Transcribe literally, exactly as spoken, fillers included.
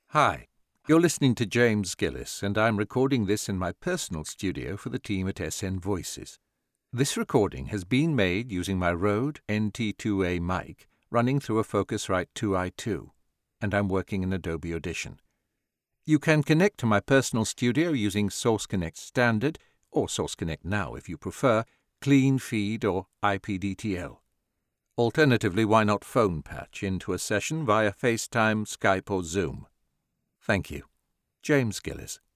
Hi, you're listening to James Gillis, and I'm recording this in my personal studio for the team at S N Voices. This recording has been made using my Rode N T two A mic running through a Focusrite two i two, and I'm working in Adobe Audition. You can connect to my personal studio using Source Connect Standard, or Source Connect Now if you prefer, Clean Feed or I P D T L. Alternatively, why not phone patch into a session via FaceTime, Skype or Zoom? Thank you. James Gillis.